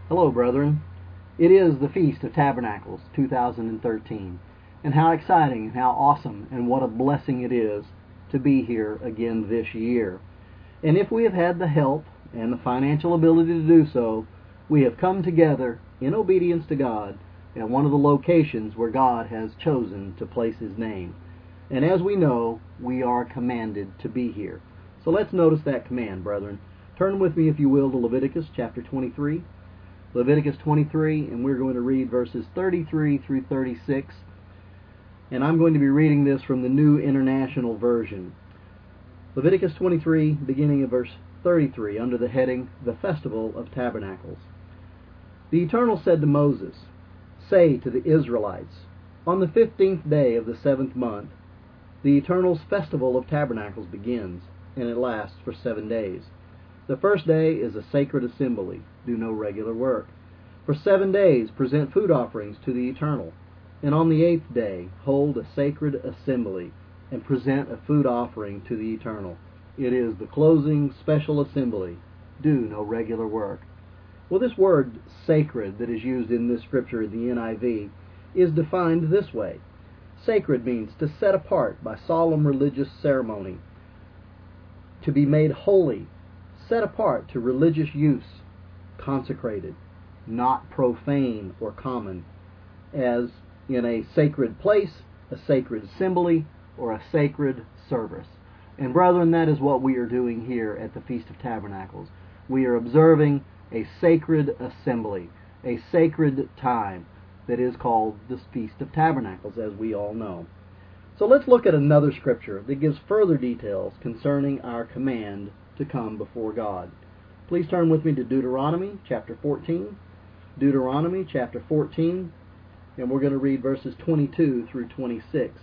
Hello, brethren. It is the Feast of Tabernacles 2013, and how exciting and how awesome and what a blessing it is to be here again this year. And if we have had the help and the financial ability to do so, we have come together in obedience to God at one of the locations where God has chosen to place His name. And as we know, we are commanded to be here. So let's notice that command, brethren. Turn with me, if you will, to Leviticus chapter 23. Leviticus 23, and we're going to read verses 33 through 36. And I'm going to be reading this from the New International Version. Leviticus 23, beginning of verse 33, under the heading, The Festival of Tabernacles. The Eternal said to Moses, Say to the Israelites, On the 15th day of the 7th month, the Eternal's Festival of Tabernacles begins, and it lasts for 7 days. The first day is a sacred assembly. Do no regular work. For 7 days present food offerings to the Eternal, and on the 8th day hold a sacred assembly, and present a food offering to the Eternal. It is the closing special assembly. Do no regular work. Well, this word sacred that is used in this scripture in the NIV is defined this way. Sacred means to set apart by solemn religious ceremony, to be made holy, set apart to religious use, consecrated, not profane or common, as in a sacred place, a sacred assembly, or a sacred service. And brethren, that is what we are doing here at the Feast of Tabernacles. We are observing a sacred assembly, a sacred time that is called the Feast of Tabernacles, as we all know. So let's look at another scripture that gives further details concerning our command to come before God. Please turn with me to Deuteronomy chapter 14. Deuteronomy chapter 14, and we're going to read verses 22 through 26.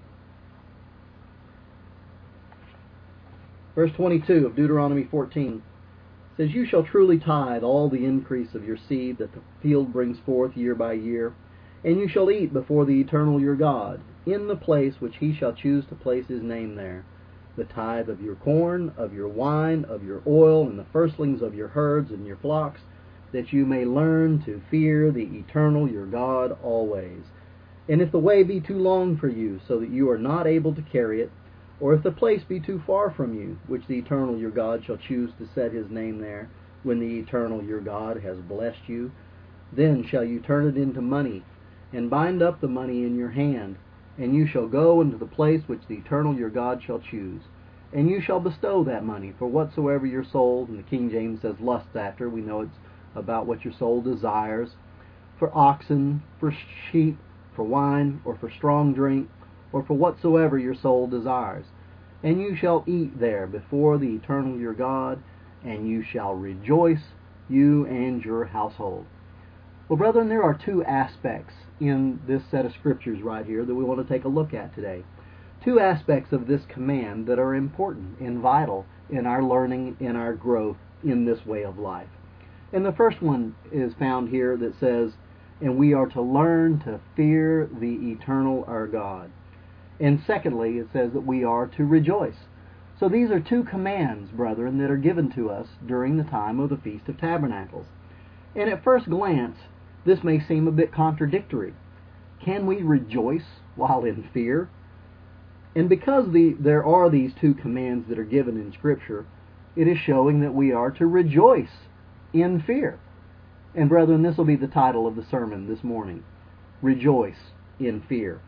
Verse 22 of Deuteronomy 14 says, You shall truly tithe all the increase of your seed that the field brings forth year by year, and you shall eat before the Eternal your God, in the place which He shall choose to place His name there. The tithe of your corn, of your wine, of your oil, and the firstlings of your herds and your flocks, that you may learn to fear the Eternal your God always. And if the way be too long for you, so that you are not able to carry it, or if the place be too far from you, which the Eternal your God shall choose to set His name there, when the Eternal your God has blessed you, then shall you turn it into money, and bind up the money in your hand, and you shall go into the place which the Eternal your God shall choose. And you shall bestow that money for whatsoever your soul, and the King James says lusts after, we know it's about what your soul desires, for oxen, for sheep, for wine, or for strong drink, or for whatsoever your soul desires. And you shall eat there before the Eternal your God, and you shall rejoice, you and your household. Well, brethren, there are two aspects in this set of scriptures right here that we want to take a look at today. Two aspects of this command that are important and vital in our learning and our growth in this way of life. And the first one is found here that says, and we are to learn to fear the Eternal our God. And secondly, it says that we are to rejoice. So these are two commands, brethren, that are given to us during the time of the Feast of Tabernacles. And at first glance, this may seem a bit contradictory. Can we rejoice while in fear? And because there are these two commands that are given in Scripture, it is showing that we are to rejoice in fear. And brethren, this will be the title of the sermon this morning. Rejoice in fear.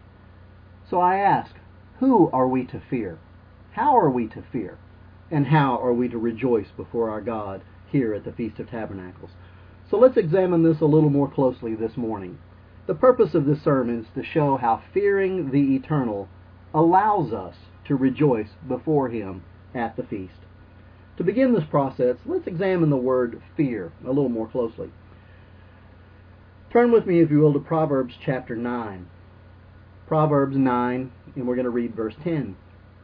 So I ask, who are we to fear? How are we to fear? And how are we to rejoice before our God here at the Feast of Tabernacles? So let's examine this a little more closely this morning. The purpose of this sermon is to show how fearing the Eternal allows us to rejoice before Him at the feast. To begin this process, let's examine the word fear a little more closely. Turn with me, if you will, to Proverbs chapter 9. Proverbs 9, and we're going to read verse 10.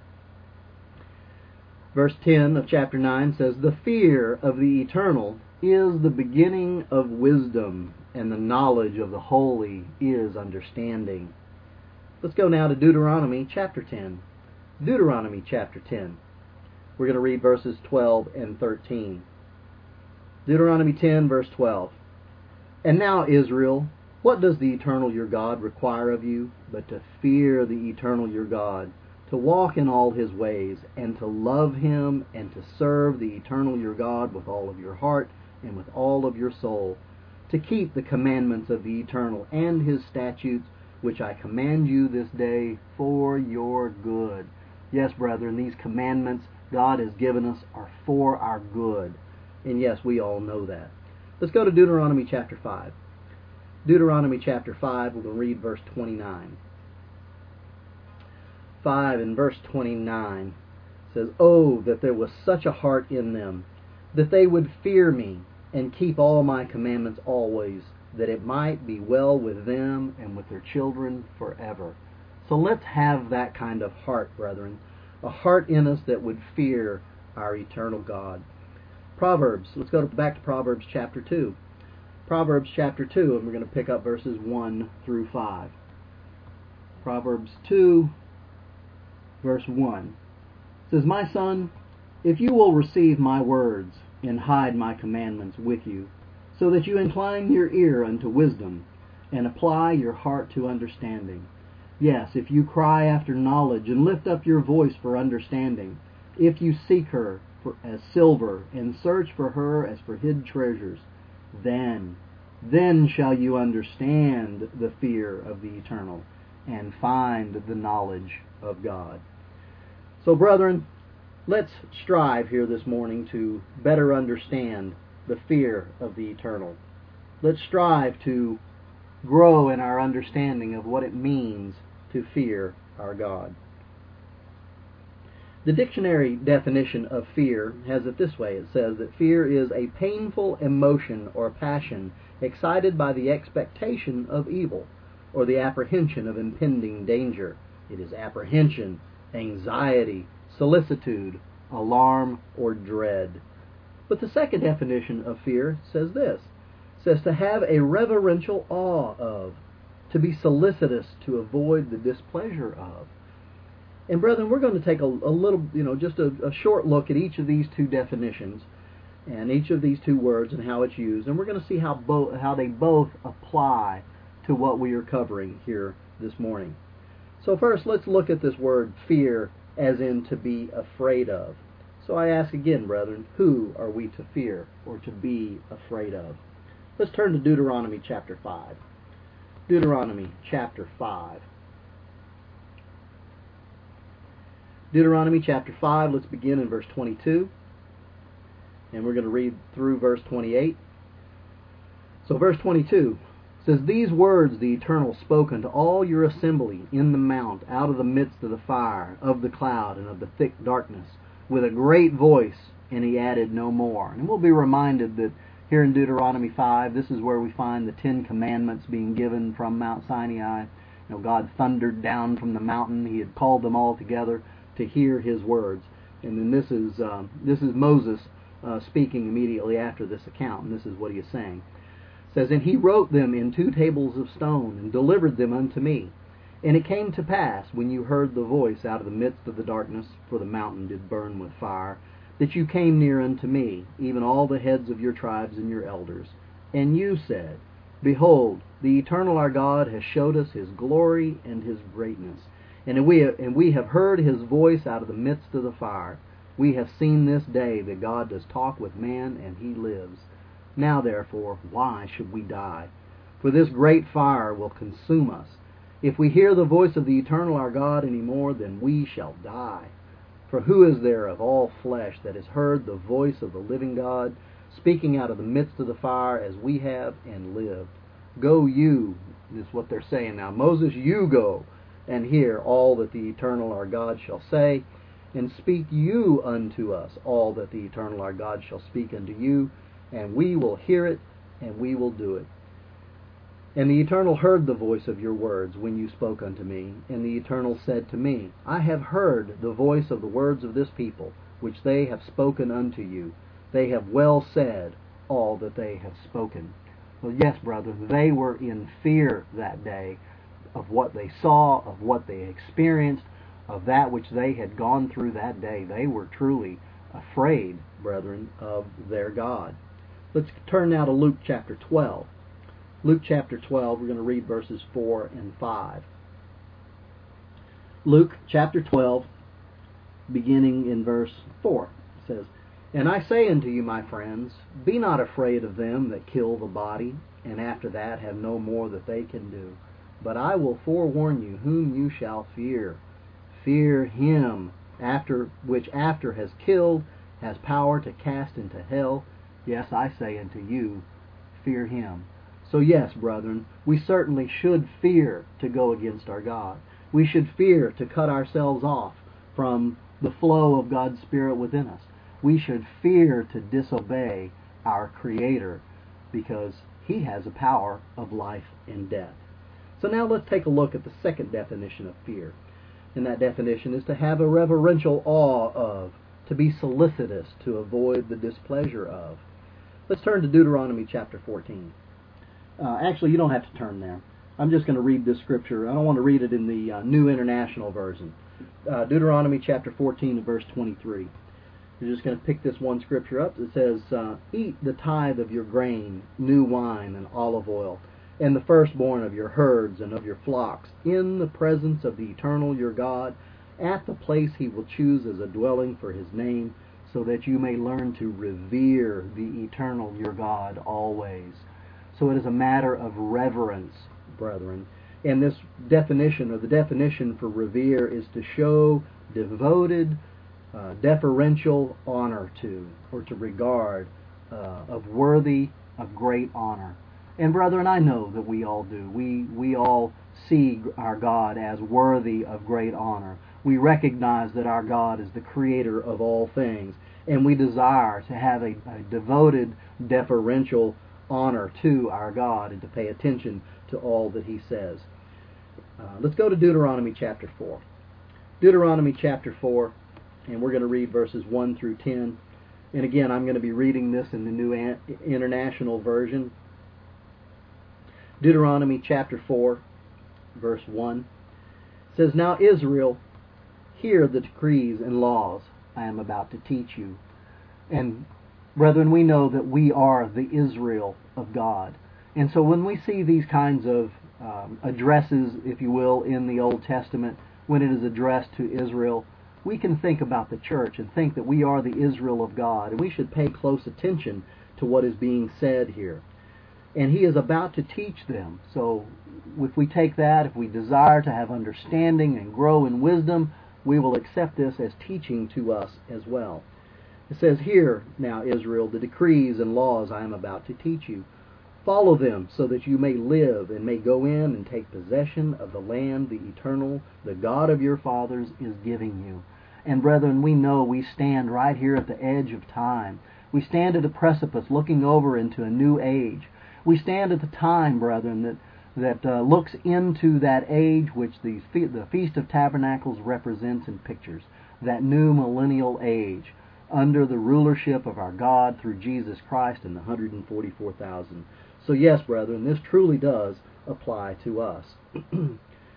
Verse 10 of chapter 9 says, The fear of the Eternal is the beginning of wisdom, and the knowledge of the holy is understanding. Let's go now to Deuteronomy chapter 10. Deuteronomy chapter 10. We're going to read verses 12 and 13. Deuteronomy 10, verse 12. And now, Israel, what does the eternal your God require of you but to fear the eternal your God, to walk in all his ways, and to love him, and to serve the eternal your God with all of your heart and with all of your soul, to keep the commandments of the eternal and his statutes, which I command you this day for your good. Yes, brethren, these commandments God has given us are for our good. And yes, we all know that. Let's go to Deuteronomy chapter 5. Deuteronomy chapter 5, we're going to read verse 29. 5 and verse 29 says, "Oh, that there was such a heart in them, that they would fear me and keep all my commandments always, that it might be well with them and with their children forever." So let's have that kind of heart, brethren, a heart in us that would fear our eternal God. Proverbs, let's go back to Proverbs chapter 2. Proverbs chapter 2, and we're going to pick up verses 1 through 5. Proverbs 2, verse 1 says, "My son, if you will receive my words and hide my commandments with you, so that you incline your ear unto wisdom and apply your heart to understanding. Yes, if you cry after knowledge and lift up your voice for understanding, if you seek her as silver and search for her as for hid treasures, then shall you understand the fear of the eternal and find the knowledge of God." So, brethren, let's strive here this morning to better understand the fear of the eternal. Let's strive to grow in our understanding of what it means to fear our God. The dictionary definition of fear has it this way. It says that fear is a painful emotion or passion excited by the expectation of evil or the apprehension of impending danger. It is apprehension, anxiety, solicitude, alarm, or dread. But the second definition of fear says this. It says to have a reverential awe of, to be solicitous, to avoid the displeasure of. And brethren, we're going to take a little, just a short look at each of these two definitions and each of these two words and how it's used. And we're going to see how they both apply to what we are covering here this morning. So first, let's look at this word fear as in to be afraid of. So I ask again, brethren, who are we to fear or to be afraid of? Let's turn to Deuteronomy chapter 5. Deuteronomy chapter 5. Deuteronomy chapter 5, let's begin in verse 22. And we're going to read through verse 28. So verse 22 says, "These words the Eternal spoke unto all your assembly in the mount, out of the midst of the fire, of the cloud, and of the thick darkness, with a great voice, and he added no more." And we'll be reminded that here in Deuteronomy 5, this is where we find the 10 Commandments being given from Mount Sinai. God thundered down from the mountain. He had called them all together to hear his words. And then this is Moses speaking immediately after this account, and this is what he is saying. It says, "And he wrote them in 2 tables of stone, and delivered them unto me. And it came to pass, when you heard the voice out of the midst of the darkness, for the mountain did burn with fire, that you came near unto me, even all the heads of your tribes and your elders. And you said, Behold, the Eternal our God has showed us his glory and his greatness. And we have heard his voice out of the midst of the fire. We have seen this day that God does talk with man, and he lives. Now therefore, why should we die? For this great fire will consume us. If we hear the voice of the Eternal our God any more, then we shall die. For who is there of all flesh that has heard the voice of the living God, speaking out of the midst of the fire as we have, and lived? Go you," this is what they're saying now, "Moses, you go and hear all that the Eternal our God shall say, and speak you unto us all that the Eternal our God shall speak unto you, and we will hear it, and we will do it. And the Eternal heard the voice of your words when you spoke unto me, and the Eternal said to me, I have heard the voice of the words of this people, which they have spoken unto you. They have well said all that they have spoken." Well, yes, brother, they were in fear that day of what they saw, of what they experienced, of that which they had gone through that day. They were truly afraid, brethren, of their God. Let's turn now to Luke chapter 12. Luke chapter 12, we're going to read verses 4 and 5. Luke chapter 12, beginning in verse 4, says, "And I say unto you, my friends, be not afraid of them that kill the body, and after that have no more that they can do. But I will forewarn you whom you shall fear. Fear him, which after has killed, has power to cast into hell. Yes, I say unto you, fear him." So yes, brethren, we certainly should fear to go against our God. We should fear to cut ourselves off from the flow of God's Spirit within us. We should fear to disobey our Creator because He has a power of life and death. So now let's take a look at the second definition of fear. And that definition is to have a reverential awe of, to be solicitous, to avoid the displeasure of. Let's turn to Deuteronomy chapter 14. Actually, you don't have to turn there. I'm just going to read this scripture. I don't want to read it in the New International Version. Deuteronomy chapter 14 verse 23. We're just going to pick this one scripture up. It says, "Eat the tithe of your grain, new wine, and olive oil, and the firstborn of your herds and of your flocks, in the presence of the Eternal your God, at the place He will choose as a dwelling for His name, so that you may learn to revere the Eternal your God always." So it is a matter of reverence, brethren. And this definition, or the definition for revere, is to show devoted, deferential honor to, or to regard, of worthy of great honor. And brethren, I know that we all do. We all see our God as worthy of great honor. We recognize that our God is the creator of all things, and we desire to have a devoted, deferential honor to our God and to pay attention to all that He says. Let's go to Deuteronomy chapter 4. Deuteronomy chapter 4, and we're going to read verses 1 through 10. And again, I'm going to be reading this in the New International Version. Deuteronomy chapter 4, verse 1 says, "Now Israel, hear the decrees and laws I am about to teach you." And brethren, we know that we are the Israel of God. And so when we see these kinds of addresses, if you will, in the Old Testament, when it is addressed to Israel, we can think about the church and think that we are the Israel of God, and we should pay close attention to what is being said here. And He is about to teach them. So if we take that, if we desire to have understanding and grow in wisdom, we will accept this as teaching to us as well. It says, "Hear now, Israel, the decrees and laws I am about to teach you. Follow them so that you may live and may go in and take possession of the land the Eternal, the God of your fathers, is giving you." And brethren, we know we stand right here at the edge of time. We stand at a precipice looking over into a new age. We stand at the time, brethren, that looks into that age which the Feast of Tabernacles represents and pictures, that new millennial age, under the rulership of our God through Jesus Christ and the 144,000. So yes, brethren, this truly does apply to us. It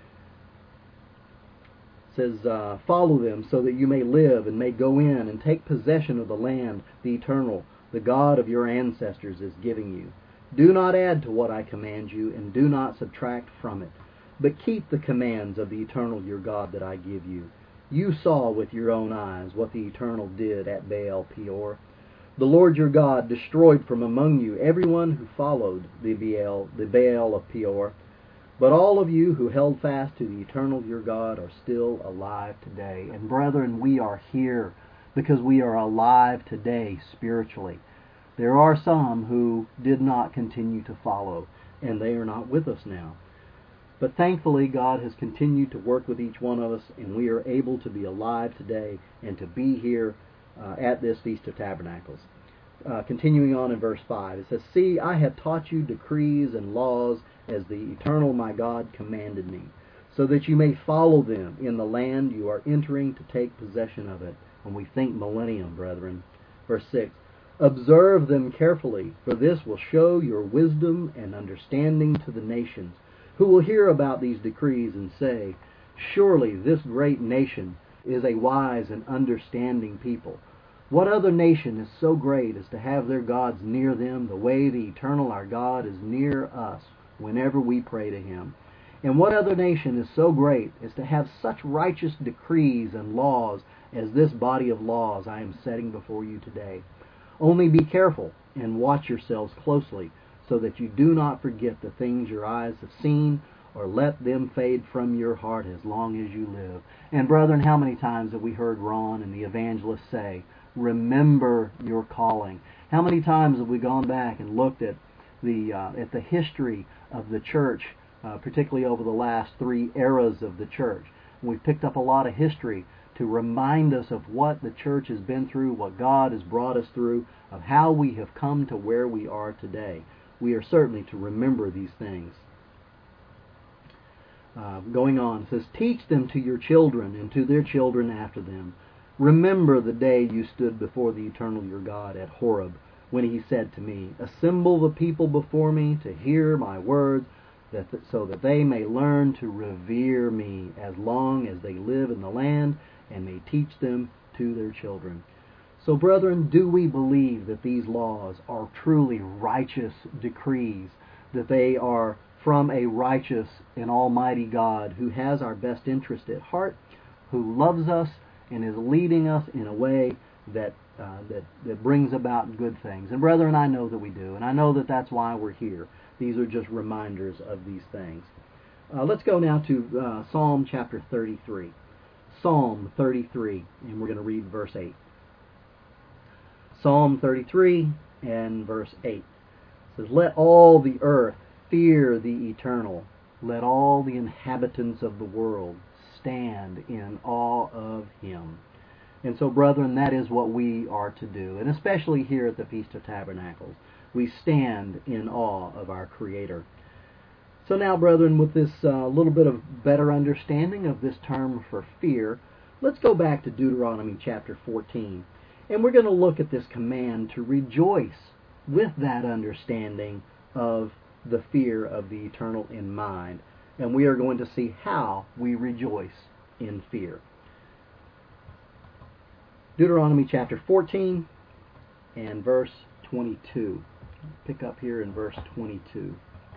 says, "Follow them so that you may live and may go in and take possession of the land the Eternal, the God of your ancestors, is giving you. Do not add to what I command you, and do not subtract from it, but keep the commands of the Eternal your God that I give you. You saw with your own eyes what the Eternal did at Baal Peor. The Lord your God destroyed from among you everyone who followed the Baal of Peor. But all of you who held fast to the Eternal your God are still alive today." And brethren, we are here because we are alive today spiritually. There are some who did not continue to follow, and they are not with us now. But thankfully, God has continued to work with each one of us, and we are able to be alive today and to be here at this Feast of Tabernacles. Continuing on in verse 5, it says, "See, I have taught you decrees and laws as the Eternal my God commanded me, so that you may follow them in the land you are entering to take possession of it." When we think millennium, brethren. Verse 6, "Observe them carefully, for this will show your wisdom and understanding to the nations, who will hear about these decrees and say, 'Surely this great nation is a wise and understanding people.' What other nation is so great as to have their gods near them the way the eternal our God is near us whenever we pray to Him? And what other nation is so great as to have such righteous decrees and laws as this body of laws I am setting before you today? Only be careful and watch yourselves closely, so that you do not forget the things your eyes have seen, or let them fade from your heart as long as you live. And brethren, how many times have we heard Ron and the evangelist say, remember your calling? How many times have we gone back and looked at the history of the church, particularly over the last 3 eras of the church? And we've picked up a lot of history to remind us of what the church has been through, what God has brought us through, of how we have come to where we are today. We are certainly to remember these things. Going on, it says, teach them to your children and to their children after them. Remember the day you stood before the eternal your God at Horeb, when He said to me, assemble the people before me to hear my words, so that they may learn to revere me as long as they live in the land, and may teach them to their children. So, brethren, do we believe that these laws are truly righteous decrees, that they are from a righteous and almighty God who has our best interest at heart, who loves us and is leading us in a way that brings about good things? And brethren, I know that we do, and I know that that's why we're here. These are just reminders of these things. Let's go now to Psalm chapter 33. Psalm 33, and we're going to read verse 8. Psalm 33 and verse 8. It says, let all the earth fear the eternal. Let all the inhabitants of the world stand in awe of Him. And so, brethren, that is what we are to do. And especially here at the Feast of Tabernacles, we stand in awe of our Creator. So now, brethren, with this little bit of better understanding of this term for fear, let's go back to Deuteronomy chapter 14. And we're going to look at this command to rejoice with that understanding of the fear of the eternal in mind. And we are going to see how we rejoice in fear. Deuteronomy chapter 14 and verse 22. Pick up here in verse 22.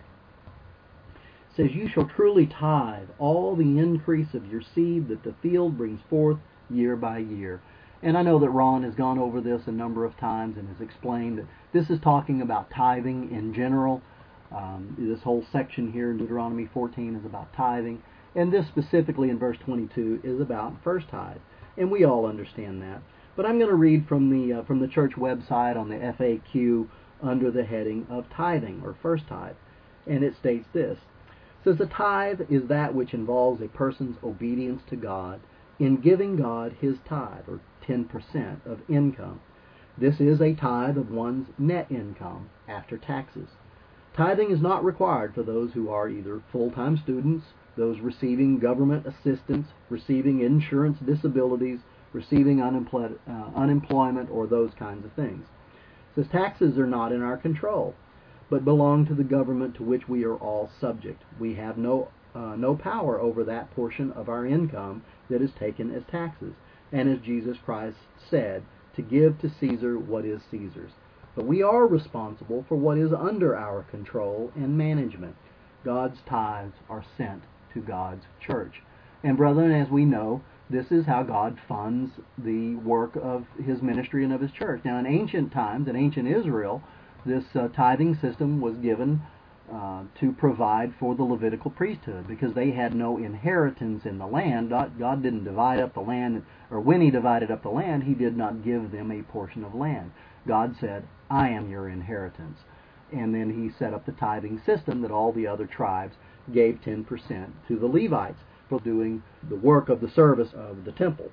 It says, you shall truly tithe all the increase of your seed that the field brings forth year by year. And I know that Ron has gone over this a number of times and has explained that this is talking about tithing in general. This whole section here in Deuteronomy 14 is about tithing. And this specifically in verse 22 is about first tithe. And we all understand that. But I'm going to read from the church website on the FAQ under the heading of tithing, or first tithe. And it states this. It says, a tithe is that which involves a person's obedience to God in giving God his tithe, or 10% of income. This is a tithe of one's net income after taxes. Tithing is not required for those who are either full-time students, those receiving government assistance, receiving insurance disabilities, receiving unemployment, or those kinds of things. It says taxes are not in our control, but belong to the government to which we are all subject. We have no power over that portion of our income that is taken as taxes. And as Jesus Christ said, to give to Caesar what is Caesar's. But we are responsible for what is under our control and management. God's tithes are sent to God's church. And brethren, as we know, this is how God funds the work of His ministry and of His church. Now, in ancient times, in ancient Israel, this tithing system was given to provide for the Levitical priesthood, because they had no inheritance in the land. God didn't divide up the land, or when He divided up the land, He did not give them a portion of land. God said, I am your inheritance. And then He set up the tithing system that all the other tribes gave 10% to the Levites for doing the work of the service of the temple.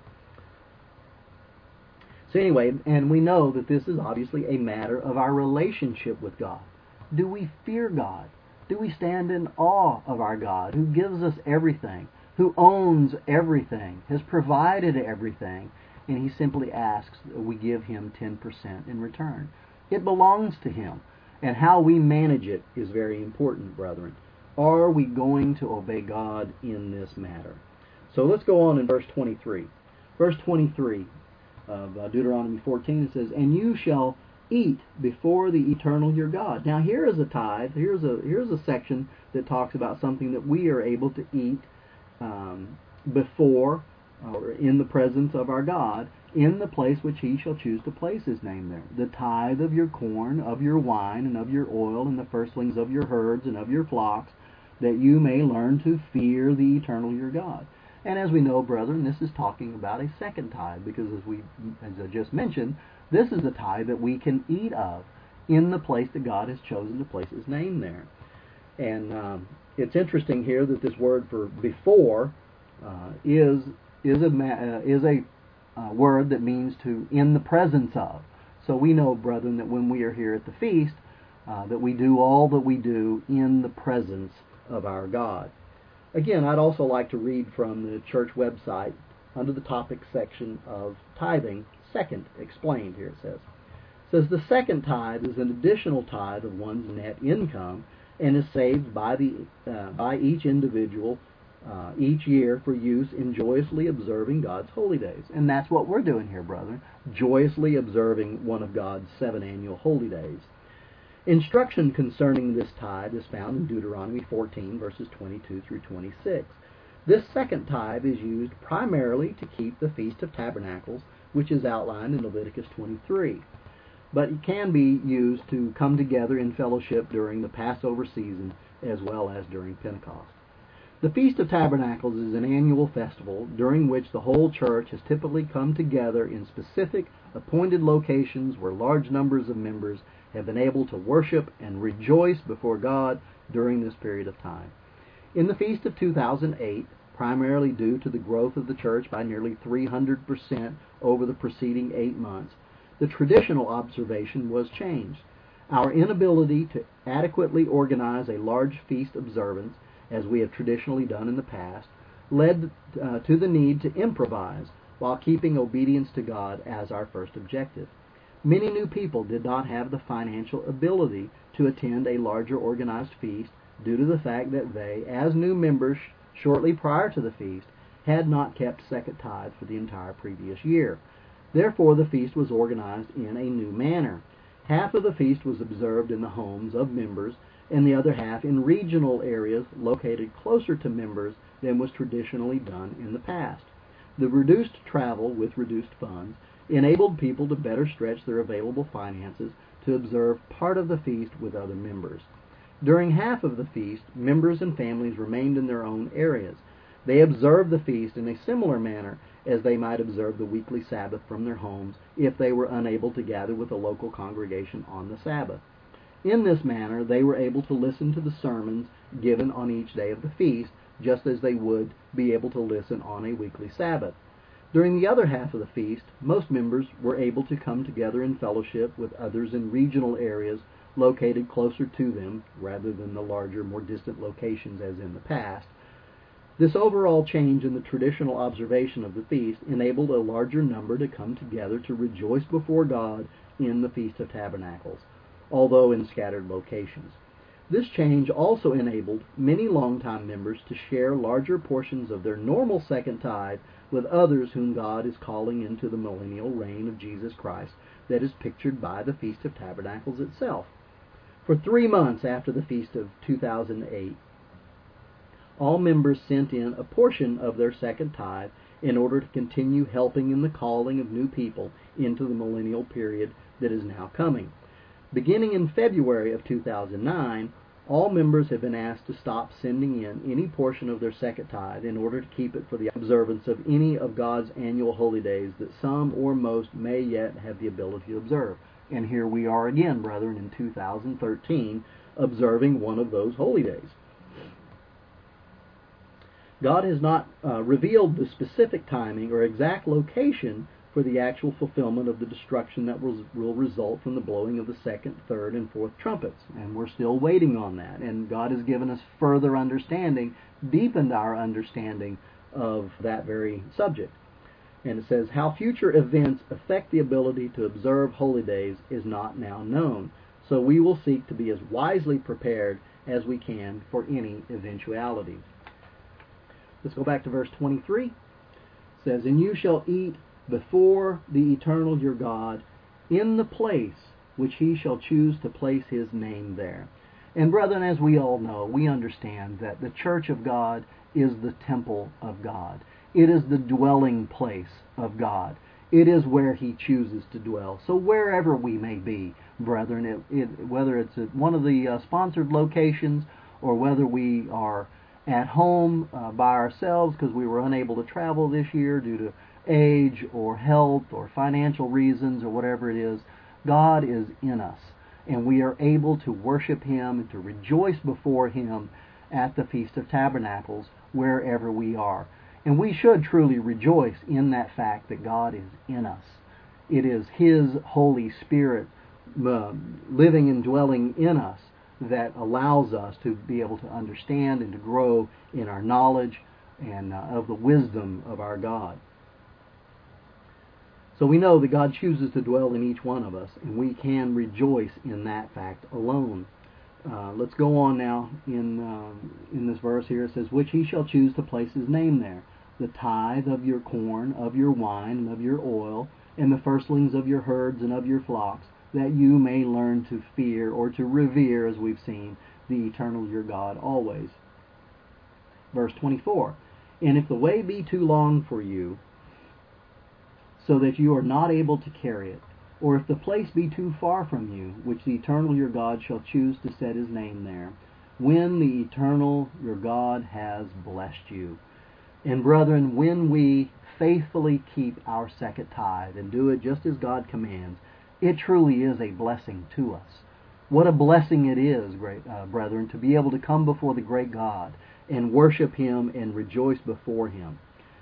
So anyway, and we know that this is obviously a matter of our relationship with God. Do we fear God? Do we stand in awe of our God, who gives us everything, who owns everything, has provided everything, and He simply asks that we give Him 10% in return? It belongs to Him, and how we manage it is very important, brethren. Are we going to obey God in this matter? So let's go on in verse 23. Verse 23 of Deuteronomy 14. It says, "And you shall eat before the eternal your God." Now here is a tithe. Here's a section that talks about something that we are able to eat before or in the presence of our God, in the place which he shall choose to place his name there. The tithe of your corn, of your wine, and of your oil, and the firstlings of your herds and of your flocks, that you may learn to fear the eternal your God. And as we know, brethren, this is talking about a second tithe, because as I just mentioned, this is a tithe that we can eat of in the place that God has chosen to place his name there. And it's interesting here that this word for before is a word that means to in the presence of. So we know, brethren, that when we are here at the feast, that we do all that we do in the presence of our God. Again, I'd also like to read from the church website under the topic section of tithing, second explained here. It says the second tithe is an additional tithe of one's net income and is saved by each individual each year for use in joyously observing God's holy days. And that's what we're doing here, brethren, joyously observing one of God's 7 annual holy days. Instruction concerning this tithe is found in Deuteronomy 14, verses 22 through 26. This second tithe is used primarily to keep the Feast of Tabernacles, which is outlined in Leviticus 23. But it can be used to come together in fellowship during the Passover season as well as during Pentecost. The Feast of Tabernacles is an annual festival during which the whole church has typically come together in specific appointed locations where large numbers of members have been able to worship and rejoice before God during this period of time. In the Feast of 2008, primarily due to the growth of the church by nearly 300% over the preceding 8 months, the traditional observation was changed. Our inability to adequately organize a large feast observance, as we have traditionally done in the past, led to the need to improvise while keeping obedience to God as our first objective. Many new people did not have the financial ability to attend a larger organized feast due to the fact that they, as new members shortly prior to the feast, had not kept second tithe for the entire previous year. Therefore, the feast was organized in a new manner. Half of the feast was observed in the homes of members, and the other half in regional areas located closer to members than was traditionally done in the past. The reduced travel with reduced funds enabled people to better stretch their available finances to observe part of the feast with other members. During half of the feast, members and families remained in their own areas. They observed the feast in a similar manner as they might observe the weekly Sabbath from their homes if they were unable to gather with a local congregation on the Sabbath. In this manner, they were able to listen to the sermons given on each day of the feast, just as they would be able to listen on a weekly Sabbath. During the other half of the feast, most members were able to come together in fellowship with others in regional areas located closer to them, rather than the larger, more distant locations as in the past. This overall change in the traditional observation of the feast enabled a larger number to come together to rejoice before God in the Feast of Tabernacles, although in scattered locations. This change also enabled many longtime members to share larger portions of their normal second tithe with others whom God is calling into the millennial reign of Jesus Christ that is pictured by the Feast of Tabernacles itself. For 3 months after the Feast of 2008, all members sent in a portion of their second tithe in order to continue helping in the calling of new people into the millennial period that is now coming. Beginning in February of 2009, all members have been asked to stop sending in any portion of their second tithe in order to keep it for the observance of any of God's annual holy days that some or most may yet have the ability to observe. And here we are again, brethren, in 2013, observing one of those holy days. God has not revealed the specific timing or exact location for the actual fulfillment of the destruction that will result from the blowing of the second, third, and fourth trumpets. And we're still waiting on that. And God has given us further understanding, deepened our understanding of that very subject. And it says, how future events affect the ability to observe holy days is not now known. So we will seek to be as wisely prepared as we can for any eventuality. Let's go back to verse 23. It says, and you shall eat before the eternal your God, in the place which he shall choose to place his name there. And brethren, as we all know, we understand that the church of God is the temple of God. It is the dwelling place of God. It is where he chooses to dwell. So wherever we may be, brethren, whether it's at one of the sponsored locations or whether we are at home by ourselves because we were unable to travel this year due to age or health or financial reasons or whatever it is, God is in us. And we are able to worship him and to rejoice before him at the Feast of Tabernacles wherever we are. And we should truly rejoice in that fact that God is in us. It is his Holy Spirit living and dwelling in us that allows us to be able to understand and to grow in our knowledge and of the wisdom of our God. So we know that God chooses to dwell in each one of us, and we can rejoice in that fact alone. Let's go on now in this verse here. It says, which he shall choose to place his name there. The tithe of your corn, of your wine, and of your oil, and the firstlings of your herds and of your flocks, that you may learn to fear or to revere, as we've seen, the eternal your God always. Verse 24, and if the way be too long for you, so that you are not able to carry it, or if the place be too far from you, which the eternal your God shall choose to set his name there, when the eternal your God has blessed you. And brethren, when we faithfully keep our second tithe and do it just as God commands, it truly is a blessing to us. What a blessing it is, great brethren, to be able to come before the great God and worship him and rejoice before him.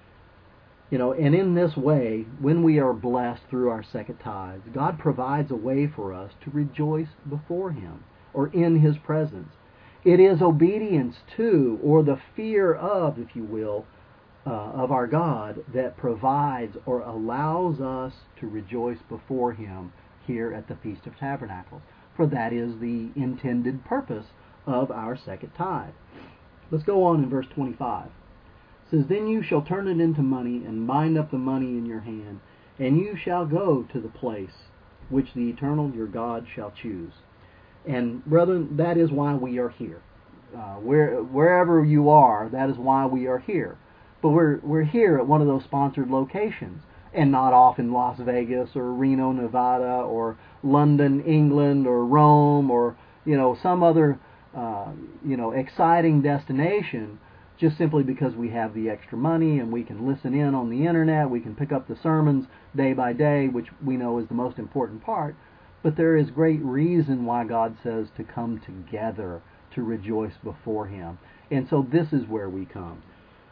And in this way, when we are blessed through our second tithe, God provides a way for us to rejoice before him or in his presence. It is obedience to, or the fear of, if you will, of our God that provides or allows us to rejoice before him here at the Feast of Tabernacles. For that is the intended purpose of our second tithe. Let's go on in verse 25. It says, then you shall turn it into money and bind up the money in your hand, and you shall go to the place which the eternal your God shall choose. And brethren, that is why we are here. Wherever you are, that is why we are here. But we're here at one of those sponsored locations, and not off in Las Vegas or Reno, Nevada, or London, England, or Rome, or some other exciting destination, just simply because we have the extra money and we can listen in on the internet, we can pick up the sermons day by day, which we know is the most important part. But there is great reason why God says to come together to rejoice before him. And so this is where we come.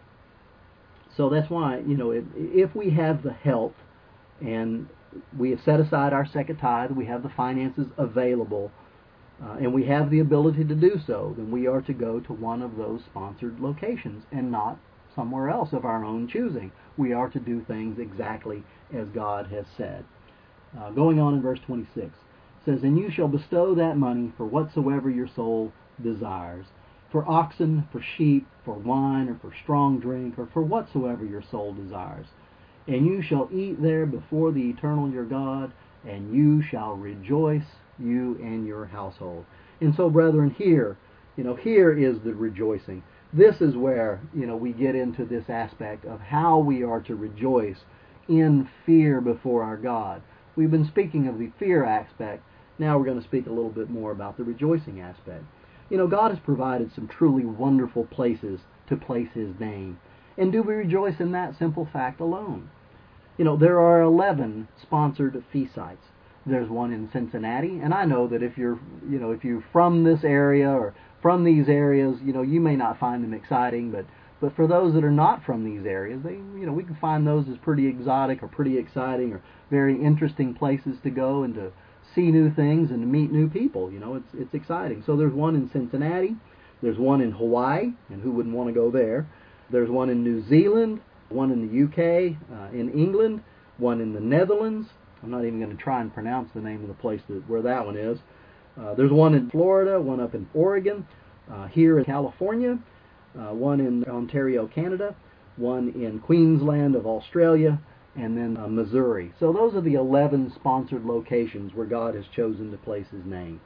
So that's why, if we have the health and we have set aside our second tithe, we have the finances available, and we have the ability to do so, then we are to go to one of those sponsored locations and not somewhere else of our own choosing. We are to do things exactly as God has said. Going on in verse 26, it says, and you shall bestow that money for whatsoever your soul desires, for oxen, for sheep, for wine, or for strong drink, or for whatsoever your soul desires. And you shall eat there before the eternal your God, and you shall rejoice, you and your household. And so, brethren, here is the rejoicing. This is where, we get into this aspect of how we are to rejoice in fear before our God. We've been speaking of the fear aspect. Now we're going to speak a little bit more about the rejoicing aspect. God has provided some truly wonderful places to place his name. And do we rejoice in that simple fact alone? There are 11 sponsored feast sites. There's one in Cincinnati, and I know that if you're from this area or from these areas, you may not find them exciting, but for those that are not from these areas, we can find those as pretty exotic or pretty exciting or very interesting places to go and to see new things and to meet new people. It's exciting. So there's one in Cincinnati, there's one in Hawaii, and who wouldn't want to go there? There's one in New Zealand, one in the UK, in England, one in the Netherlands. I'm not even going to try and pronounce the name of the place where that one is. There's one in Florida, one up in Oregon, here in California, one in Ontario, Canada, one in Queensland of Australia, and then Missouri. So those are the 11 sponsored locations where God has chosen to place His name.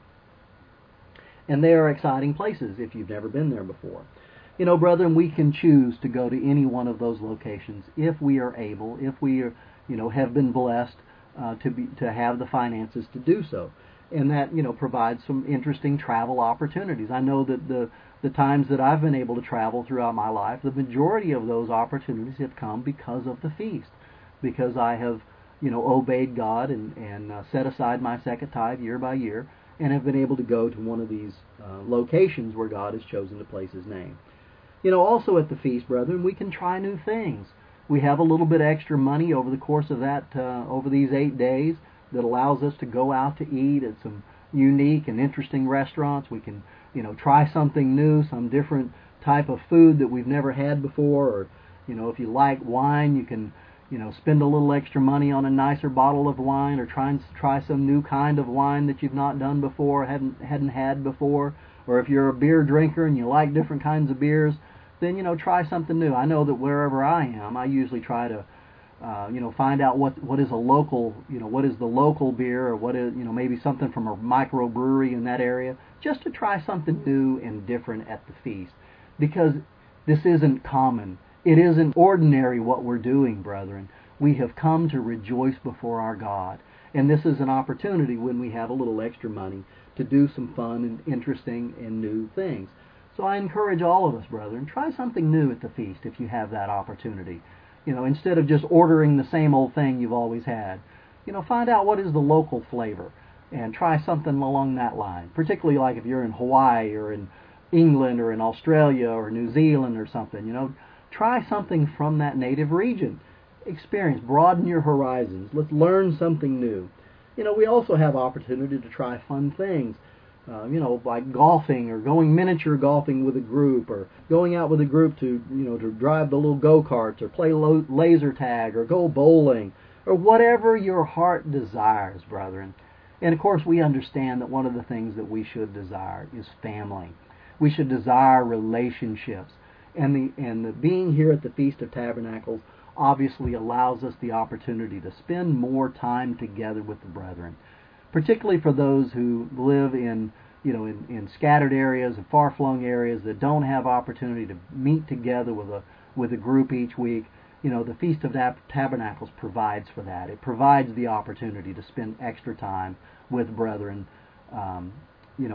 And they are exciting places if you've never been there before. You know, brethren, we can choose to go to any one of those locations if we are able, if we are, have been blessed to have the finances to do so. And that, provides some interesting travel opportunities. I know that the times that I've been able to travel throughout my life, the majority of those opportunities have come because of the feast, because I have, obeyed God and set aside my second tithe year by year, and have been able to go to one of these locations where God has chosen to place His name. Also at the feast, brethren, we can try new things. We have a little bit extra money over the course of over these 8 days that allows us to go out to eat at some unique and interesting restaurants. We can, try something new, some different type of food that we've never had before, or, if you like wine, you can, spend a little extra money on a nicer bottle of wine, or try some new kind of wine that you've not done before, hadn't had before. Or if you're a beer drinker and you like different kinds of beers, then, try something new. I know that wherever I am, I usually try to, find out what is a local, what is the local beer, or what is, maybe something from a microbrewery in that area, just to try something new and different at the feast. Because this isn't common. It isn't ordinary what we're doing, brethren. We have come to rejoice before our God. And this is an opportunity when we have a little extra money to do some fun and interesting and new things. So I encourage all of us, brethren, try something new at the feast if you have that opportunity. Instead of just ordering the same old thing you've always had. Find out what is the local flavor and try something along that line. Particularly like if you're in Hawaii or in England or in Australia or New Zealand or something. Try something from that native region. Experience, broaden your horizons. Let's learn something new. We also have opportunity to try fun things. Like golfing, or going miniature golfing with a group, or going out with a group to drive the little go-karts, or play laser tag, or go bowling, or whatever your heart desires, brethren. And of course, we understand that one of the things that we should desire is family. We should desire relationships, and the being here at the Feast of Tabernacles obviously allows us the opportunity to spend more time together with the brethren. Particularly for those who live in scattered areas and far-flung areas that don't have opportunity to meet together with a group each week. The Feast of Tabernacles provides for that. It provides the opportunity to spend extra time with brethren, in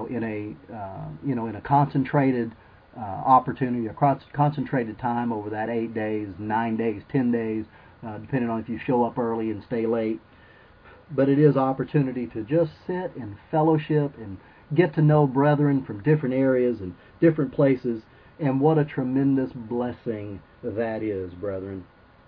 a concentrated opportunity, a concentrated time over that 8 days, 9 days, 10 days, depending on if you show up early and stay late. But it is opportunity to just sit and fellowship and get to know brethren from different areas and different places, and what a tremendous blessing that is, brethren.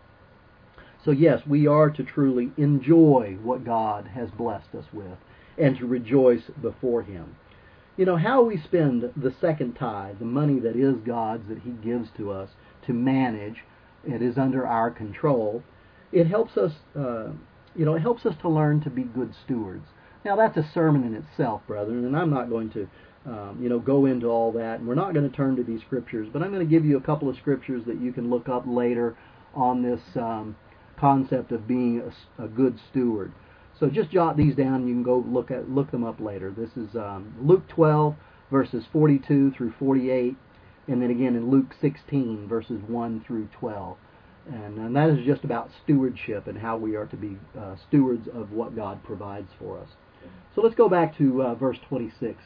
So yes, we are to truly enjoy what God has blessed us with, and to rejoice before Him. How we spend the second tithe, the money that is God's, that He gives to us to manage, it is under our control. It helps us it helps us to learn to be good stewards. Now, that's a sermon in itself, brethren, and I'm not going to, go into all that, and we're not going to turn to these scriptures, but I'm going to give you a couple of scriptures that you can look up later on this concept of being a good steward. So just jot these down, and you can go look them up later. This is Luke 12, verses 42 through 48, and then again in Luke 16, verses 1 through 12. And that is just about stewardship and how we are to be stewards of what God provides for us. So let's go back to verse 26.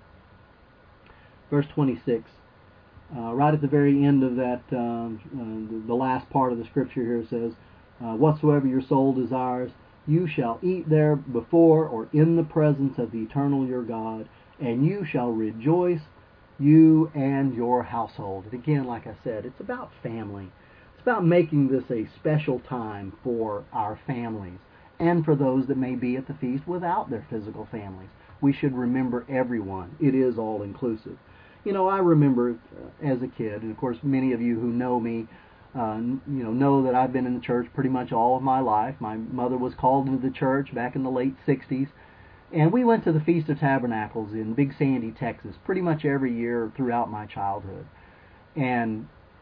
Verse 26, right at the very end of that, the last part of the scripture here says, whatsoever your soul desires, you shall eat there before or in the presence of the eternal your God, and you shall rejoice, you and your household. And again, like I said, it's about family. It's about making this a special time for our families and for those that may be at the feast without their physical families. We should remember everyone. It is all inclusive. I remember as a kid, and of course many of you who know me, know that I've been in the church pretty much all of my life. My mother was called into the church back in the late 60s, and we went to the Feast of Tabernacles in Big Sandy, Texas, pretty much every year throughout my childhood. And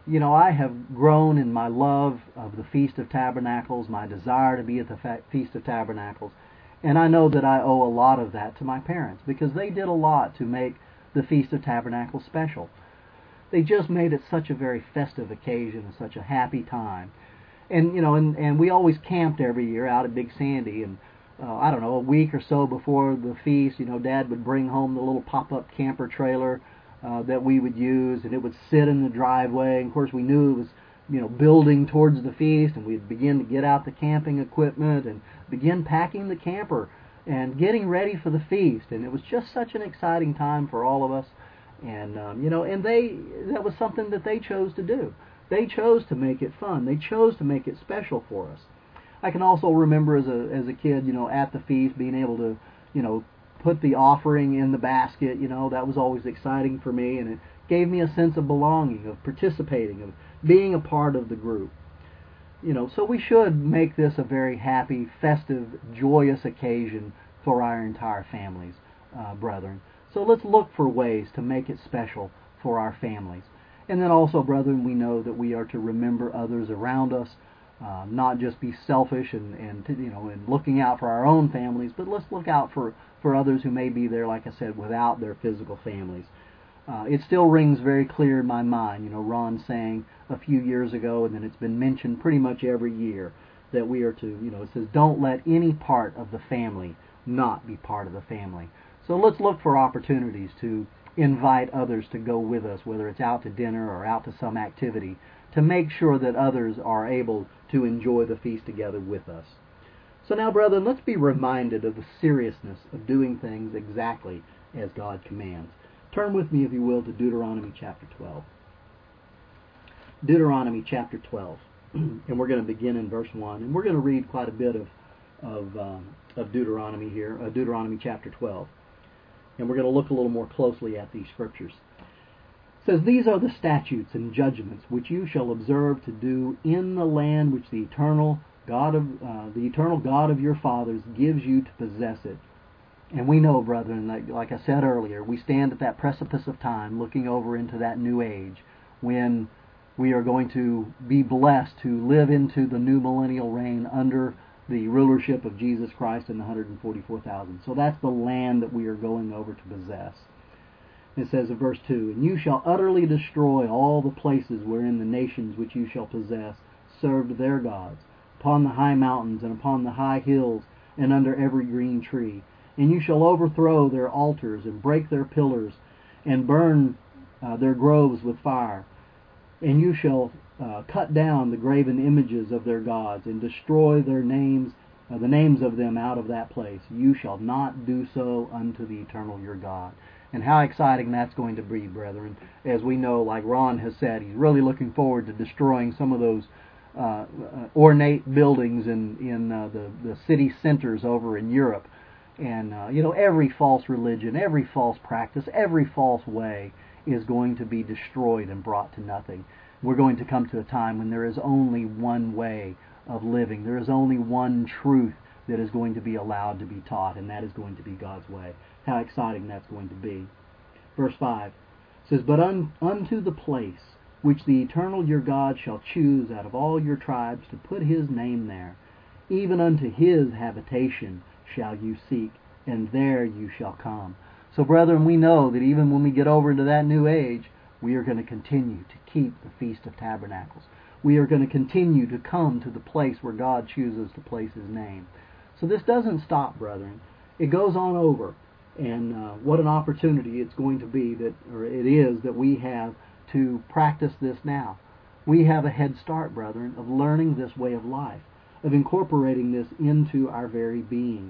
I have grown in my love of the Feast of Tabernacles, my desire to be at the Feast of Tabernacles, and I know that I owe a lot of that to my parents, because they did a lot to make the Feast of Tabernacles special. They just made it such a very festive occasion and such a happy time. And and we always camped every year out at Big Sandy, and I don't know, a week or so before the feast, Dad would bring home the little pop-up camper trailer that we would use, and it would sit in the driveway. And of course, we knew it was, building towards the feast, and we'd begin to get out the camping equipment and begin packing the camper and getting ready for the feast. And it was just such an exciting time for all of us. And and that was something that they chose to do. They chose to make it fun. They chose to make it special for us. I can also remember as a kid, at the feast, being able to, put the offering in the basket. That was always exciting for me, and it gave me a sense of belonging, of participating, of being a part of the group. So we should make this a very happy, festive, joyous occasion for our entire families, brethren. So let's look for ways to make it special for our families. And then also, brethren, we know that we are to remember others around us, not just be selfish and looking out for our own families, but let's look out for others who may be there, like I said, without their physical families. It still rings very clear in my mind, Ron saying a few years ago, and then it's been mentioned pretty much every year, that we are to, it says, don't let any part of the family not be part of the family. So let's look for opportunities to invite others to go with us, whether it's out to dinner or out to some activity, to make sure that others are able to enjoy the feast together with us. So now, brethren, let's be reminded of the seriousness of doing things exactly as God commands. Turn with me, if you will, to Deuteronomy chapter 12. Deuteronomy chapter 12. And we're going to begin in verse 1. And we're going to read quite a bit of Deuteronomy here, Deuteronomy chapter 12. And we're going to look a little more closely at these scriptures. It says, "These are the statutes and judgments which you shall observe to do in the land which the eternal God of your fathers gives you to possess it." And we know, brethren, like I said earlier, we stand at that precipice of time, looking over into that new age, when we are going to be blessed to live into the new millennial reign under the rulership of Jesus Christ and the 144,000. So that's the land that we are going over to possess. It says in verse 2, "And you shall utterly destroy all the places wherein the nations which you shall possess served their gods, upon the high mountains and upon the high hills and under every green tree. And you shall overthrow their altars and break their pillars and burn their groves with fire. And you shall cut down the graven images of their gods and destroy their names, the names of them out of that place. You shall not do so unto the eternal your God." And how exciting that's going to be, brethren. As we know, like Ron has said, he's really looking forward to destroying some of those ornate buildings in the city centers over in Europe. And, every false religion, every false practice, every false way is going to be destroyed and brought to nothing. We're going to come to a time when there is only one way of living. There is only one truth that is going to be allowed to be taught, and that is going to be God's way. How exciting that's going to be. Verse 5 says, "But unto the place which the eternal your God shall choose out of all your tribes to put his name there, even unto his habitation shall you seek, and there you shall come." So, brethren, we know that even when we get over into that new age, we are going to continue to keep the Feast of Tabernacles. We are going to continue to come to the place where God chooses to place his name. So this doesn't stop, brethren. It goes on over. And what an opportunity it's going to be, it is that we have to practice this now. We have a head start, brethren, of learning this way of life, of incorporating this into our very being.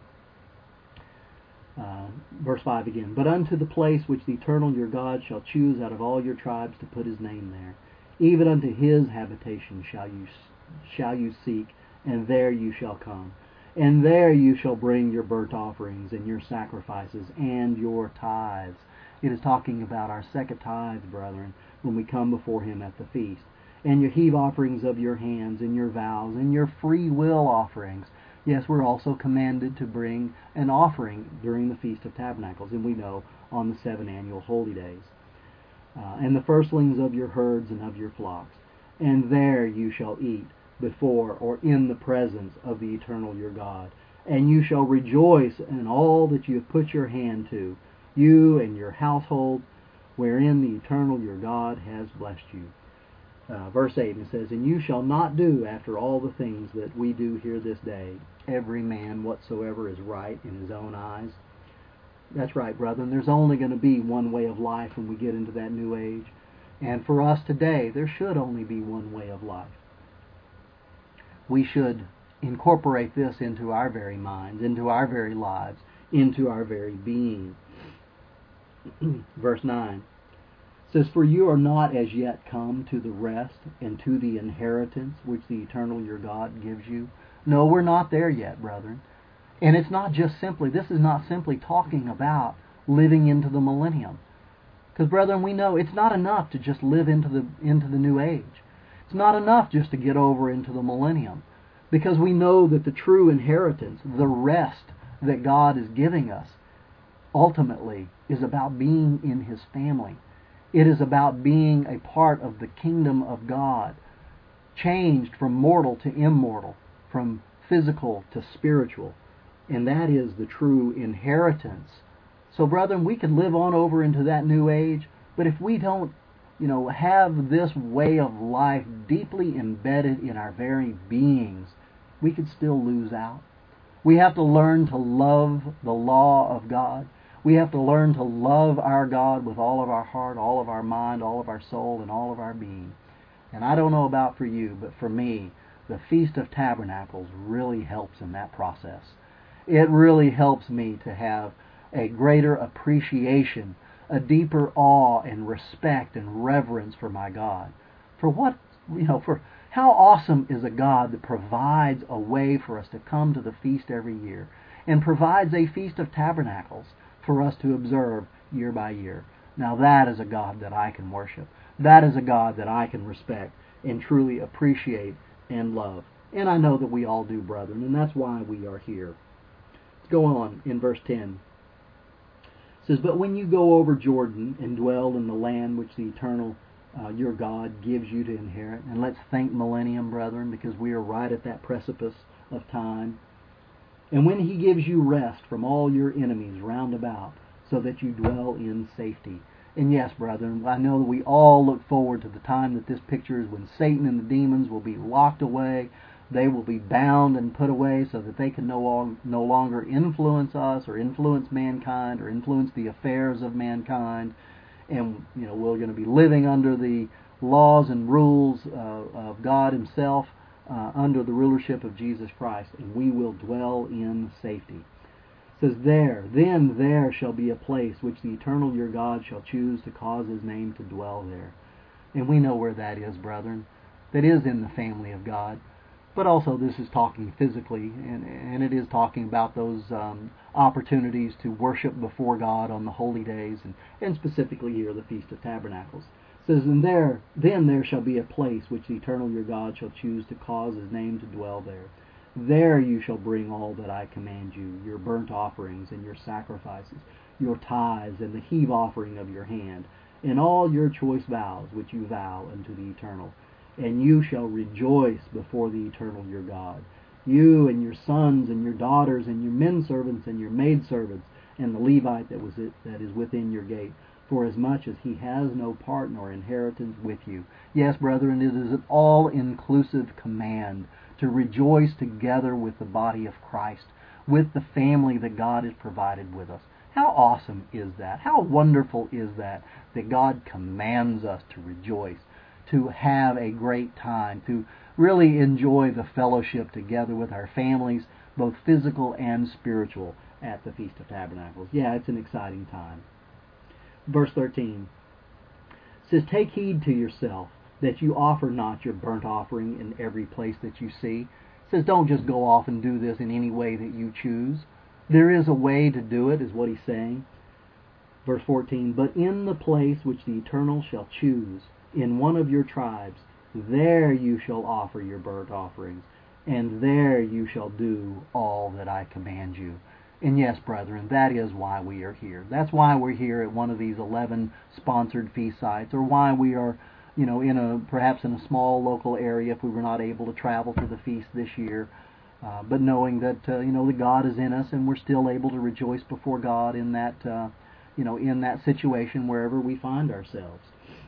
Verse 5 again, "But unto the place which the eternal your God shall choose out of all your tribes to put his name there, even unto his habitation shall you seek, and there you shall come. And there you shall bring your burnt offerings and your sacrifices and your tithes." It is talking about our second tithes, brethren, when we come before him at the feast. "And your heave offerings of your hands, and your vows, and your free will offerings." Yes, we're also commanded to bring an offering during the Feast of Tabernacles, and we know on the 7 annual holy days. and the firstlings of your herds and of your flocks. And there you shall eat before or in the presence of the eternal your God. And you shall rejoice in all that you have put your hand to, you and your household, wherein the eternal your God has blessed you. Verse 8, it says, And you shall not do after all the things that we do here this day, every man whatsoever is right in his own eyes. That's right, brethren. There's only going to be one way of life when we get into that new age. And for us today, there should only be one way of life. We should incorporate this into our very minds, into our very lives, into our very being. Verse 9 says, For you are not as yet come to the rest and to the inheritance which the eternal your God gives you. No, we're not there yet, brethren. And it's not just simply, this is not simply talking about living into the millennium. Because, brethren, we know it's not enough to just live into the new age. It's not enough just to get over into the millennium. Because we know that the true inheritance, the rest that God is giving us, ultimately is about being in His family. It is about being a part of the kingdom of God, changed from mortal to immortal, from physical to spiritual. And that is the true inheritance. So, brethren, we can live on over into that new age, but if we don't, have this way of life deeply embedded in our very beings, we could still lose out. We have to learn to love the law of God. We have to learn to love our God with all of our heart, all of our mind, all of our soul, and all of our being. And I don't know about for you, but for me, the Feast of Tabernacles really helps in that process. It really helps me to have a greater appreciation, a deeper awe and respect and reverence for my God. For how awesome is a God that provides a way for us to come to the feast every year and provides a Feast of Tabernacles for us to observe year by year. Now that is a God that I can worship. That is a God that I can respect and truly appreciate and love. And I know that we all do, brethren, and that's why we are here. Let's go on in verse 10. It says, But when you go over Jordan and dwell in the land which the eternal your God gives you to inherit, and let's think millennium, brethren, because we are right at that precipice of time. And when He gives you rest from all your enemies round about, so that you dwell in safety. And yes, brethren, I know that we all look forward to the time that this picture is when Satan and the demons will be locked away. They will be bound and put away so that they can no longer influence us or influence mankind or influence the affairs of mankind. And, we're going to be living under the laws and rules of God Himself, under the rulership of Jesus Christ, and we will dwell in safety. It says, Then there shall be a place which the eternal your God shall choose to cause His name to dwell there. And we know where that is, brethren. That is in the family of God. But also this is talking physically, and it is talking about those opportunities to worship before God on the holy days, and specifically here the Feast of Tabernacles. It says, Then there shall be a place which the eternal your God shall choose to cause His name to dwell there. There you shall bring all that I command you, your burnt offerings and your sacrifices, your tithes and the heave offering of your hand, and all your choice vows which you vow unto the eternal. And you shall rejoice before the eternal your God, you and your sons and your daughters and your men servants and your maid servants, and the Levite that is within your gate, for as much as he has no part nor inheritance with you. Yes, brethren, it is an all-inclusive command to rejoice together with the body of Christ, with the family that God has provided with us. How awesome is that? How wonderful is that God commands us to rejoice, to have a great time, to really enjoy the fellowship together with our families, both physical and spiritual, at the Feast of Tabernacles. Yeah, it's an exciting time. Verse 13 says, Take heed to yourself that you offer not your burnt offering in every place that you see. It says, don't just go off and do this in any way that you choose. There is a way to do it, is what he's saying. Verse 14, But in the place which the Eternal shall choose, in one of your tribes, there you shall offer your burnt offerings, and there you shall do all that I command you. And yes, brethren, that is why we are here. That's why we're here at one of these 11 sponsored feast sites, or why we are, perhaps in a small local area if we were not able to travel to the feast this year. But knowing that that God is in us, and we're still able to rejoice before God in that in that situation wherever we find ourselves.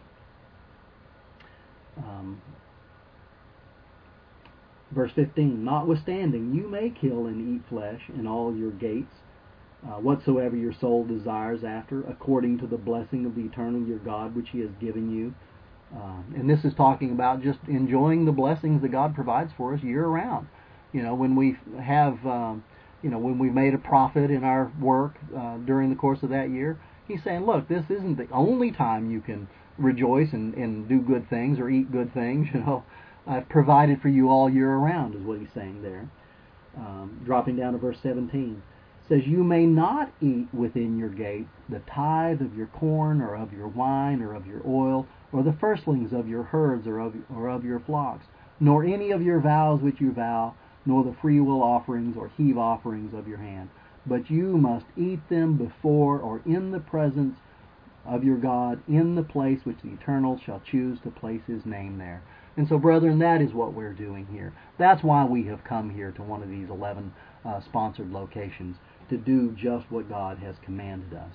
Verse 15, notwithstanding, you may kill and eat flesh in all your gates, whatsoever your soul desires after, according to the blessing of the eternal your God, which He has given you. And this is talking about just enjoying the blessings that God provides for us year round. When we have, when we've made a profit in our work during the course of that year, He's saying, look, this isn't the only time you can rejoice and do good things or eat good things. I've provided for you all year around, is what He's saying there. Dropping down to verse 17. It says, you may not eat within your gate the tithe of your corn, or of your wine, or of your oil, or the firstlings of your herds, or of your flocks, nor any of your vows which you vow, nor the freewill offerings or heave offerings of your hand. But you must eat them before or in the presence of your God, in the place which the Eternal shall choose to place His name there. And so, brethren, that is what we're doing here. That's why we have come here to one of these 11 sponsored locations, to do just what God has commanded us.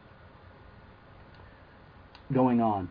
Going on.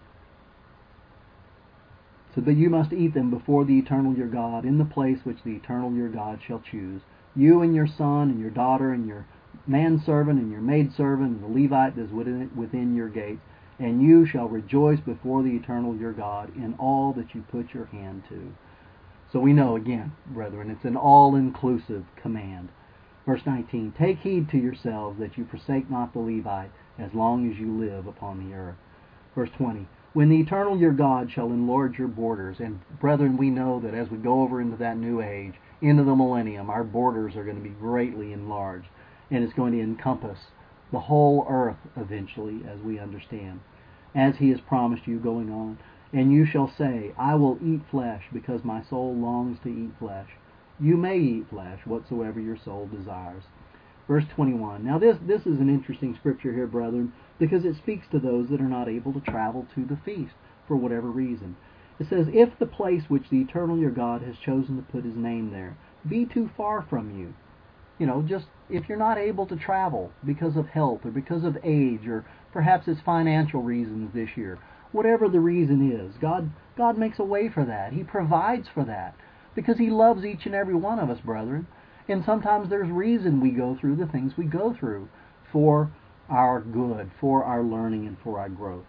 So that you must eat them before the Eternal your God, in the place which the Eternal your God shall choose. You and your son and your daughter and your manservant and your maidservant and the Levite that is within your gates. And you shall rejoice before the Eternal your God in all that you put your hand to. So we know, again, brethren, it's an all-inclusive command. Verse 19, take heed to yourselves that you forsake not the Levite as long as you live upon the earth. Verse 20, when the Eternal your God shall enlarge your borders, and brethren, we know that as we go over into that new age, into the millennium, our borders are going to be greatly enlarged, and it's going to encompass the whole earth eventually, as we understand, as He has promised you going on. And you shall say, I will eat flesh, because my soul longs to eat flesh. You may eat flesh, whatsoever your soul desires. Verse 21. Now this is an interesting scripture here, brethren, because it speaks to those that are not able to travel to the feast for whatever reason. It says, if the place which the Eternal your God has chosen to put His name there be too far from you, just if you're not able to travel because of health or because of age, or perhaps it's financial reasons this year, whatever the reason is, God makes a way for that. He provides for that because He loves each and every one of us, brethren. And sometimes there's reason we go through the things we go through for our good, for our learning, and for our growth.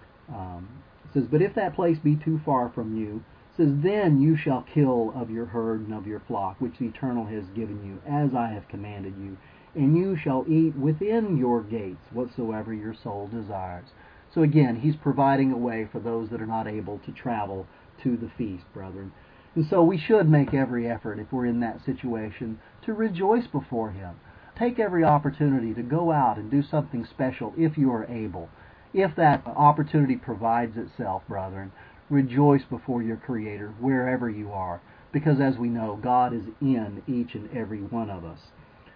It says, but if that place be too far from you, it says, then you shall kill of your herd and of your flock, which the Eternal has given you, as I have commanded you. And you shall eat within your gates whatsoever your soul desires. So again, He's providing a way for those that are not able to travel to the feast, brethren. And so we should make every effort, if we're in that situation, to rejoice before Him. Take every opportunity to go out and do something special if you are able. If that opportunity provides itself, brethren, rejoice before your Creator wherever you are, because as we know, God is in each and every one of us.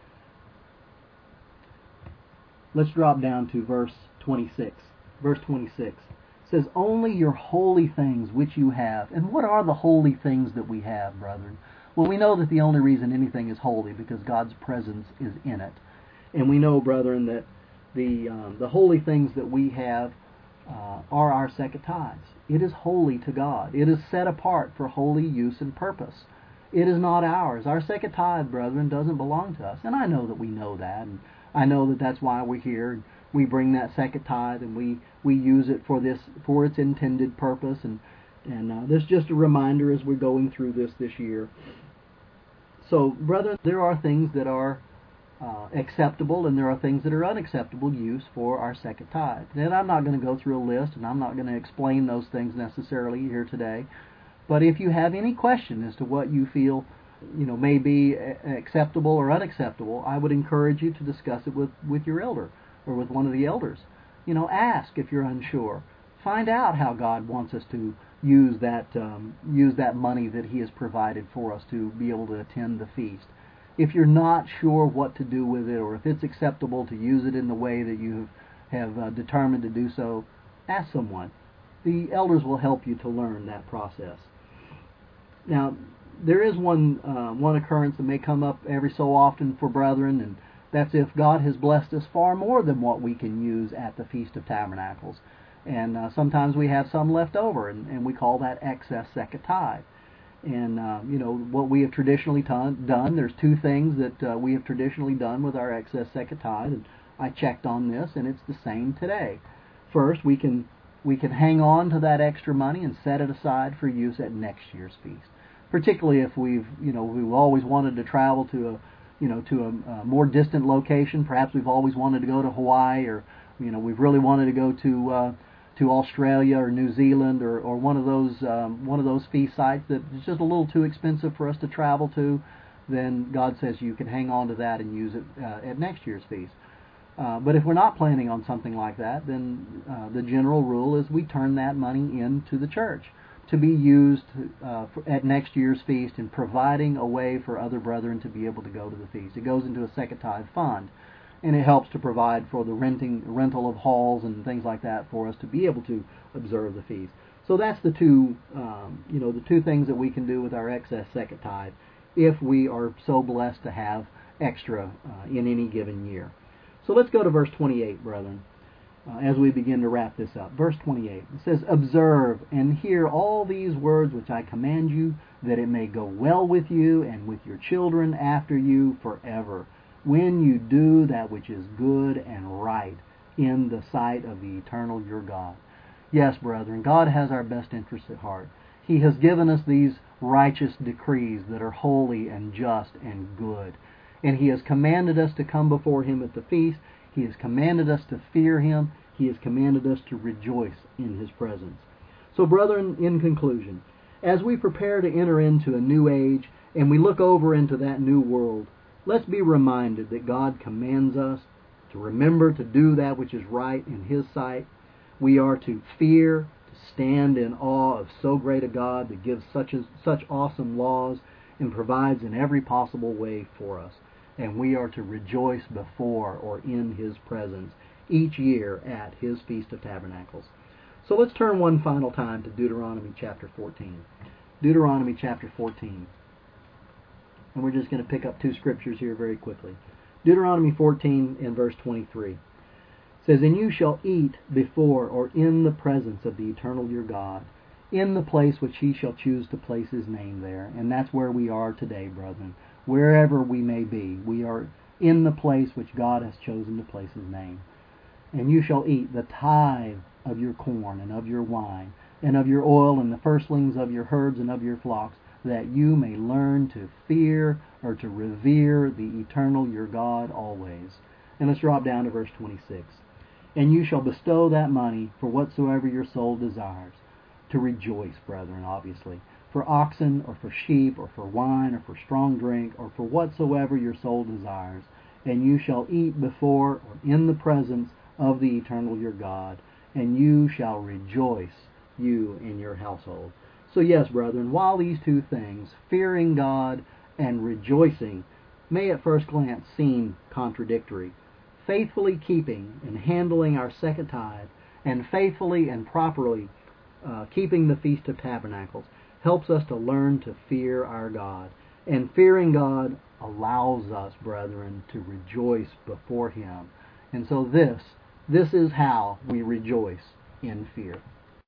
Let's drop down to verse 26. Verse 26 says, only your holy things which you have. And what are the holy things that we have, brethren? Well, we know that the only reason anything is holy because God's presence is in it. And we know, brethren, that the holy things that we have are our second tithes. It is holy to God. It is set apart for holy use and purpose. It is not ours. Our second tithe, brethren, doesn't belong to us. And I know that we know that. And I know that that's why we're here. We bring that second tithe and we use it for its intended purpose. And this is just a reminder as we're going through this year. So, brethren, there are things that are acceptable and there are things that are unacceptable use for our second tithe. And I'm not going to go through a list and I'm not going to explain those things necessarily here today. But if you have any question as to what you feel may be acceptable or unacceptable, I would encourage you to discuss it with your elder or with one of the elders. Ask if you're unsure. Find out how God wants us to use that money that He has provided for us to be able to attend the feast. If you're not sure what to do with it, or if it's acceptable to use it in the way that you have determined to do so, ask someone. The elders will help you to learn that process. Now, there is one occurrence that may come up every so often for brethren, and that's if God has blessed us far more than what we can use at the Feast of Tabernacles. And sometimes we have some left over, and we call that excess second tithe. And, what we have traditionally done, there's two things that we have traditionally done with our excess second tithe, and I checked on this, and it's the same today. First, we can hang on to that extra money and set it aside for use at next year's feast. Particularly if we've always wanted to travel to a more distant location. Perhaps we've always wanted to go to Hawaii, or we've really wanted to go to Australia or New Zealand, or one of those feast sites that is just a little too expensive for us to travel to. Then God says you can hang on to that and use it at next year's feast. But if we're not planning on something like that, then the general rule is we turn that money into the church to be used at next year's feast, in providing a way for other brethren to be able to go to the feast. It goes into a second tithe fund, and it helps to provide for the rental of halls and things like that for us to be able to observe the feast. So that's the two things that we can do with our excess second tithe, if we are so blessed to have extra in any given year. So let's go to verse 28, brethren, as we begin to wrap this up. Verse 28, it says, "Observe and hear all these words which I command you, that it may go well with you and with your children after you forever, when you do that which is good and right in the sight of the eternal your God." Yes, brethren, God has our best interests at heart. He has given us these righteous decrees that are holy and just and good. And He has commanded us to come before Him at the feast. He has commanded us to fear Him. He has commanded us to rejoice in His presence. So, brethren, in conclusion, as we prepare to enter into a new age and we look over into that new world, let's be reminded that God commands us to remember to do that which is right in His sight. We are to fear, to stand in awe of so great a God that gives such awesome laws and provides in every possible way for us. And we are to rejoice before or in His presence each year at His Feast of Tabernacles. So let's turn one final time to Deuteronomy chapter 14. Deuteronomy chapter 14. And we're just going to pick up two scriptures here very quickly. Deuteronomy 14 and verse 23. It says, "And you shall eat before or in the presence of the eternal your God, in the place which He shall choose to place His name there." And that's where we are today, brethren. Wherever we may be, we are in the place which God has chosen to place His name. "And you shall eat the tithe of your corn and of your wine and of your oil and the firstlings of your herds and of your flocks, that you may learn to fear," or to revere, "the eternal your God always." And let's drop down to verse 26. "And you shall bestow that money for whatsoever your soul desires," to rejoice, brethren, obviously, "for oxen or for sheep or for wine or for strong drink or for whatsoever your soul desires. And you shall eat before or in the presence of the eternal your God, and you shall rejoice, you and your household." So yes, brethren, while these two things, fearing God and rejoicing, may at first glance seem contradictory, faithfully keeping and handling our second tithe, and faithfully and properly keeping the Feast of Tabernacles, helps us to learn to fear our God. And fearing God allows us, brethren, to rejoice before Him. And so this is how we rejoice in fear.